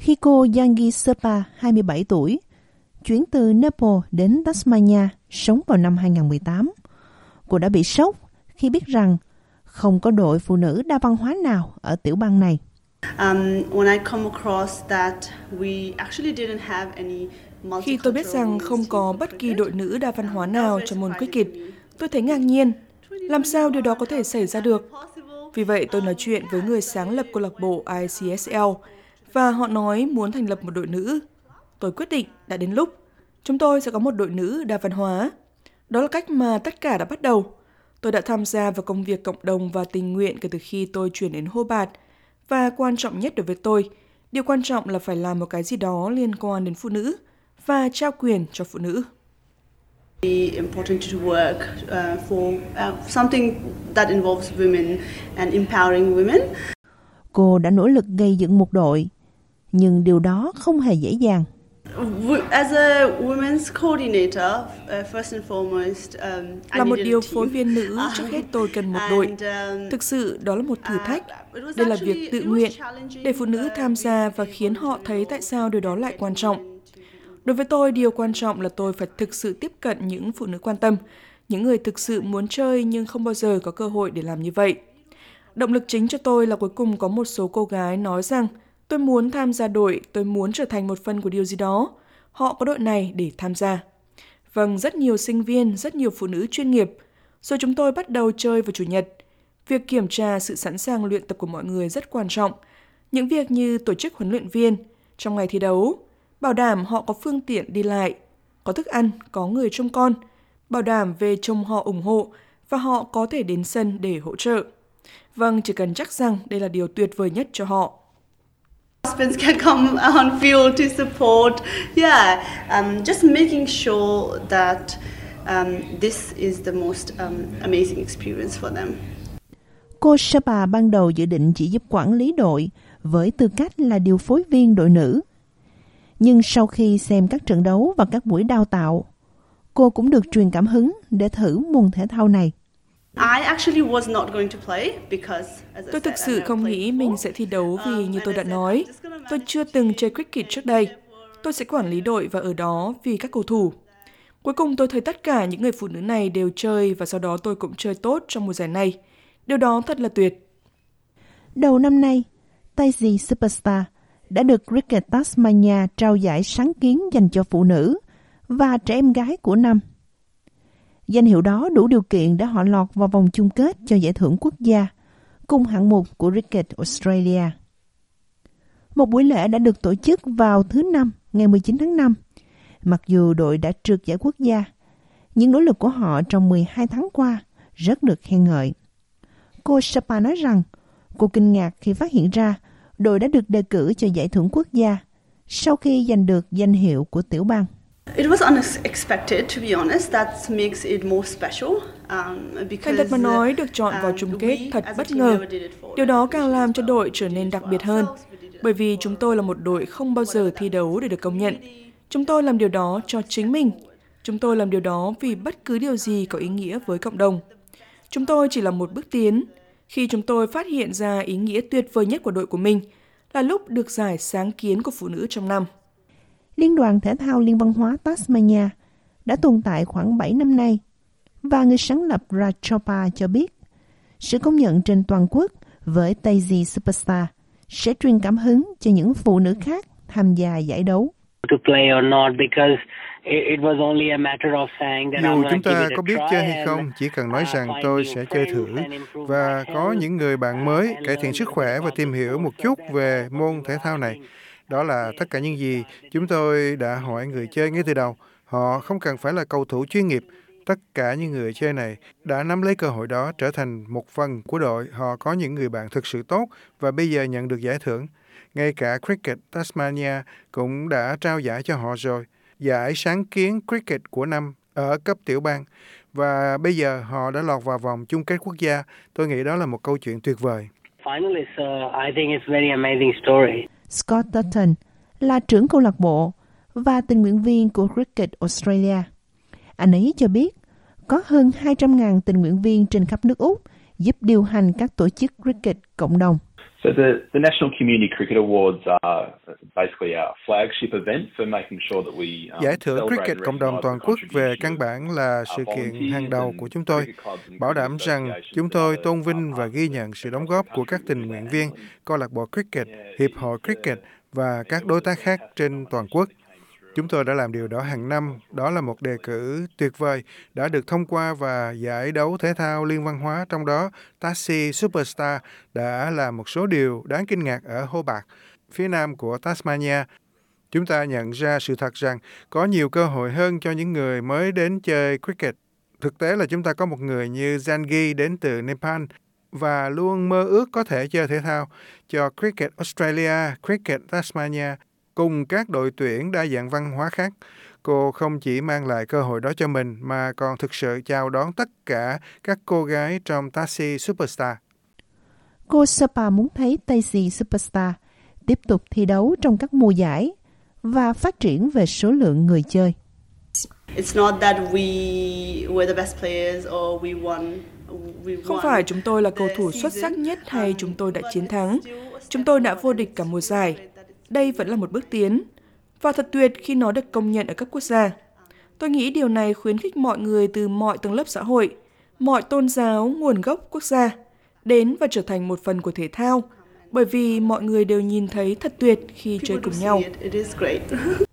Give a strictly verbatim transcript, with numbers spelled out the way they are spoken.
khi cô Yangi Serpa, hai mươi bảy tuổi, chuyển từ Nepal đến Tasmania sống vào năm hai không một tám. Cô đã bị sốc khi biết rằng không có đội phụ nữ đa văn hóa nào ở tiểu bang này. Khi tôi biết rằng không có bất kỳ đội nữ đa văn hóa nào trong môn cricket, tôi thấy ngạc nhiên. Làm sao điều đó có thể xảy ra được? Vì vậy tôi nói chuyện với người sáng lập câu lạc bộ I C S L và họ nói muốn thành lập một đội nữ. Tôi quyết định đã đến lúc chúng tôi sẽ có một đội nữ đa văn hóa. Đó là cách mà tất cả đã bắt đầu. Tôi đã tham gia vào công việc cộng đồng và tình nguyện kể từ khi tôi chuyển đến Hobart. Và quan trọng nhất đối với tôi, điều quan trọng là phải làm một cái gì đó liên quan đến phụ nữ và trao quyền cho phụ nữ. Important to work uh, for uh, something that involves women and empowering women. Cô đã nỗ lực gây dựng một đội, nhưng điều đó không hề dễ dàng. As a women's coordinator, uh, first and foremost, um, là một điều phối viên nữ, trước hết tôi cần một đội. Thực sự đó là một thử thách. Đây là việc tự nguyện để phụ nữ tham gia và khiến họ thấy tại sao điều đó lại quan trọng. Đối với tôi, điều quan trọng là tôi phải thực sự tiếp cận những phụ nữ quan tâm, những người thực sự muốn chơi nhưng không bao giờ có cơ hội để làm như vậy. Động lực chính cho tôi là cuối cùng có một số cô gái nói rằng tôi muốn tham gia đội, tôi muốn trở thành một phần của điều gì đó. Họ có đội này để tham gia. Vâng, rất nhiều sinh viên, rất nhiều phụ nữ chuyên nghiệp. Rồi chúng tôi bắt đầu chơi vào Chủ nhật. Việc kiểm tra sự sẵn sàng luyện tập của mọi người rất quan trọng. Những việc như tổ chức huấn luyện viên trong ngày thi đấu, bảo đảm họ có phương tiện đi lại, có thức ăn, có người trông con, bảo đảm về trông họ ủng hộ và họ có thể đến sân để hỗ trợ. Vâng, chỉ cần chắc rằng đây là điều tuyệt vời nhất cho họ. Husbands can come on field to support. Yeah, um, just making sure that um, this is the most um, amazing experience for them. Cô Serpa ban đầu dự định chỉ giúp quản lý đội với tư cách là điều phối viên đội nữ. Nhưng sau khi xem các trận đấu và các buổi đào tạo, cô cũng được truyền cảm hứng để thử môn thể thao này. Tôi thực sự không nghĩ mình sẽ thi đấu vì như tôi đã nói, tôi chưa từng chơi cricket trước đây. Tôi sẽ quản lý đội và ở đó vì các cầu thủ. Cuối cùng tôi thấy tất cả những người phụ nữ này đều chơi và sau đó tôi cũng chơi tốt trong mùa giải này. Điều đó thật là tuyệt. Đầu năm nay, Daisy Superstar đã được Cricket Tasmania trao giải sáng kiến dành cho phụ nữ và trẻ em gái của năm. Danh hiệu đó đủ điều kiện để họ lọt vào vòng chung kết cho giải thưởng quốc gia, cùng hạng mục của Cricket Australia. Một buổi lễ đã được tổ chức vào thứ Năm, ngày mười chín tháng năm. Mặc dù đội đã trượt giải quốc gia, những nỗ lực của họ trong mười hai tháng qua rất được khen ngợi. Cô Serpa nói rằng cô kinh ngạc khi phát hiện ra đội đã được đề cử cho giải thưởng quốc gia sau khi giành được danh hiệu của tiểu bang. It was unexpected, to be honest. That makes it more special. Um, Thành thật mà nói, được chọn vào chung kết thật bất ngờ. Điều đó càng làm cho đội trở nên đặc biệt hơn, bởi vì chúng tôi là một đội không bao giờ thi đấu để được công nhận. Chúng tôi làm điều đó cho chính mình. Chúng tôi làm điều đó vì bất cứ điều gì có ý nghĩa với cộng đồng. Chúng tôi chỉ là một bước tiến. Khi chúng tôi phát hiện ra ý nghĩa tuyệt vời nhất của đội của mình là lúc được giải sáng kiến của phụ nữ trong năm. Liên đoàn Thể thao Liên văn hóa Tasmania đã tồn tại khoảng bảy năm nay và người sáng lập Raj Chopra cho biết sự công nhận trên toàn quốc với Daisy Superstar sẽ truyền cảm hứng cho những phụ nữ khác tham gia giải đấu. Dù chúng ta có biết chơi hay không, chỉ cần nói rằng tôi sẽ chơi thử và có những người bạn mới, cải thiện sức khỏe và tìm hiểu một chút về môn thể thao này. Đó là tất cả những gì chúng tôi đã hỏi người chơi ngay từ đầu. Họ không cần phải là cầu thủ chuyên nghiệp. Tất cả những người chơi này đã nắm lấy cơ hội đó trở thành một phần của đội. Họ có những người bạn thực sự tốt và bây giờ nhận được giải thưởng. Ngay cả Cricket Tasmania cũng đã trao giải cho họ rồi. Giải sáng kiến Cricket của năm ở cấp tiểu bang. Và bây giờ họ đã lọt vào vòng chung kết quốc gia. Tôi nghĩ đó là một câu chuyện tuyệt vời. Finally, sir, I think it's a very amazing story. Scott Dutton là trưởng câu lạc bộ và tình nguyện viên của Cricket Australia. Anh ấy cho biết có hơn hai trăm nghìn tình nguyện viên trên khắp nước Úc giúp điều hành các tổ chức cricket cộng đồng. So the, the National Community Cricket Awards are basically our flagship event for making sure that we um, Giải thưởng Cricket Cộng đồng toàn quốc về căn bản là sự kiện hàng đầu của chúng tôi, bảo đảm rằng chúng tôi tôn vinh và ghi nhận sự đóng góp của các tình nguyện viên, câu lạc bộ cricket, hiệp hội cricket và các đối tác khác trên toàn quốc. Chúng tôi đã làm điều đó hàng năm, đó là một đề cử tuyệt vời đã được thông qua và giải đấu thể thao liên văn hóa, trong đó Tassie Superstar đã làm một số điều đáng kinh ngạc ở Hobart, phía nam của Tasmania. Chúng ta nhận ra sự thật rằng có nhiều cơ hội hơn cho những người mới đến chơi cricket. Thực tế là chúng ta có một người như Zangi đến từ Nepal và luôn mơ ước có thể chơi thể thao cho Cricket Australia, Cricket Tasmania, cùng các đội tuyển đa dạng văn hóa khác. Cô không chỉ mang lại cơ hội đó cho mình mà còn thực sự chào đón tất cả các cô gái trong Tassie Superstar. Cô Sapa muốn thấy Tassie Superstar tiếp tục thi đấu trong các mùa giải và phát triển về số lượng người chơi. It's not that we were the best players or we won. Không phải chúng tôi là cầu thủ xuất sắc nhất hay chúng tôi đã chiến thắng. Chúng tôi đã vô địch cả mùa giải. Đây vẫn là một bước tiến, và thật tuyệt khi nó được công nhận ở các quốc gia. Tôi nghĩ điều này khuyến khích mọi người từ mọi tầng lớp xã hội, mọi tôn giáo, nguồn gốc quốc gia, đến và trở thành một phần của thể thao, bởi vì mọi người đều nhìn thấy thật tuyệt khi chơi cùng nhau.